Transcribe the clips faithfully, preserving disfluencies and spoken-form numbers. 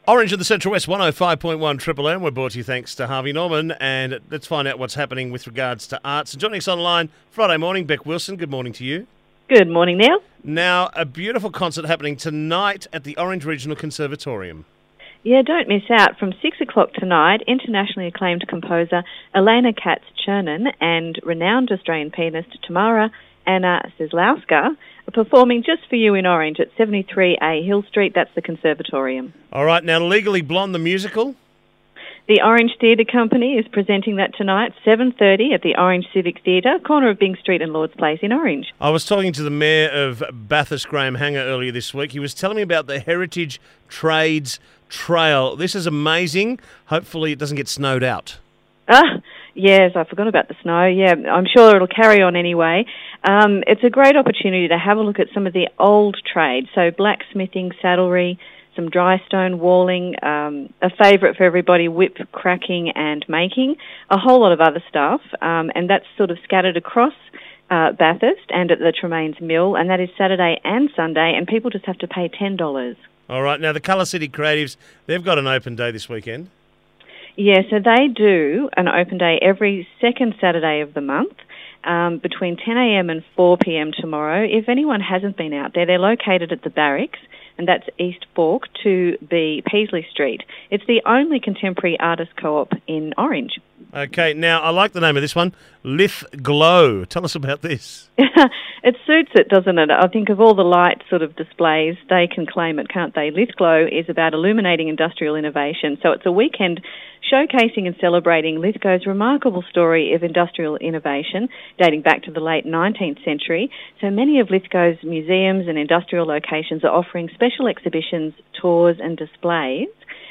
Orange in the Central West, one oh five point one Triple M. We're brought to you thanks to Harvey Norman. And let's find out what's happening with regards to arts. And joining us online Friday morning, Beck Wilson. Good morning to you. Good morning, Neil. Now, a beautiful concert happening tonight at the Orange Regional Conservatorium. Yeah, don't miss out. From six o'clock tonight, internationally acclaimed composer Elena Katz-Chernin and renowned Australian pianist Tamara Anna Seslowska are performing just for you in Orange at seventy-three A Hill Street. That's the Conservatorium. All right, now Legally Blonde, the musical. The Orange Theatre Company is presenting that tonight, seven thirty at the Orange Civic Theatre, corner of Byng Street and Lord's Place in Orange. I was talking to the Mayor of Bathurst, Graham Hanger, earlier this week. He was telling me about the Heritage Trades Trail. This is amazing. Hopefully it doesn't get snowed out. Ah, yes, I forgot about the snow. Yeah, I'm sure it'll carry on anyway. Um, it's a great opportunity to have a look at some of the old trades, so blacksmithing, saddlery, some dry stone walling, um, a favourite for everybody, whip cracking and making, a whole lot of other stuff, um, and that's sort of scattered across uh, Bathurst and at the Tremaines Mill, and that is Saturday and Sunday, and people just have to pay ten dollars. All right, now the Colour City Creatives, they've got an open day this weekend. Yeah, so they do an open day every second Saturday of the month um, between ten a m and four p m tomorrow. If anyone hasn't been out there, they're located at the Barracks, and that's East Fork to B Peasley Street. It's the only contemporary artist co-op in Orange. Okay, now I like the name of this one, Lith Glow. Tell us about this. It suits it, doesn't it? I think of all the light sort of displays, they can claim it, can't they? Lith Glow is about illuminating industrial innovation. So it's a weekend showcasing and celebrating Lithgow's remarkable story of industrial innovation dating back to the late nineteenth century. So many of Lithgow's museums and industrial locations are offering special exhibitions, tours and displays.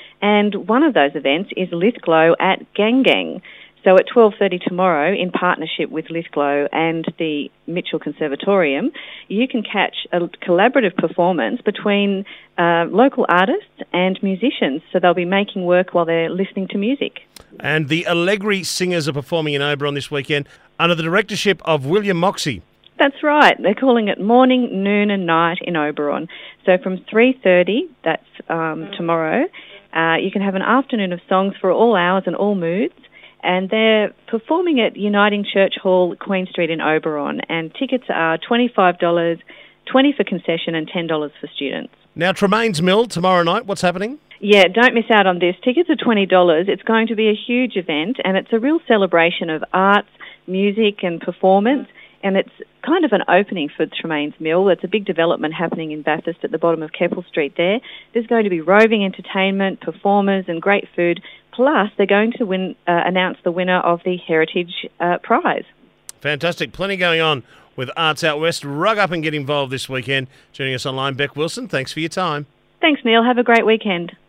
And one of those events is Lithglow at Gang Gang. So at twelve thirty tomorrow, in partnership with Lithglow and the Mitchell Conservatorium, you can catch a collaborative performance between uh, local artists and musicians. So they'll be making work while they're listening to music. And the Allegri Singers are performing in Oberon this weekend under the directorship of William Moxey. That's right. They're calling it morning, noon and night in Oberon. So from three thirty, that's um, tomorrow, uh, you can have an afternoon of songs for all hours and all moods. And they're performing at Uniting Church Hall, Queen Street in Oberon. And tickets are twenty-five dollars, twenty dollars for concession and ten dollars for students. Now, Tremaines Mill, tomorrow night, what's happening? Yeah, don't miss out on this. Tickets are twenty dollars. It's going to be a huge event, and it's a real celebration of arts, music and performance. And it's kind of an opening for Tremaines Mill. It's a big development happening in Bathurst at the bottom of Keppel Street there. There's going to be roving entertainment, performers and great food. Plus, they're going to win, uh, announce the winner of the Heritage uh, Prize. Fantastic. Plenty going on with Arts Out West. Rug up and get involved this weekend. Joining us online, Beck Wilson. Thanks for your time. Thanks, Neil. Have a great weekend.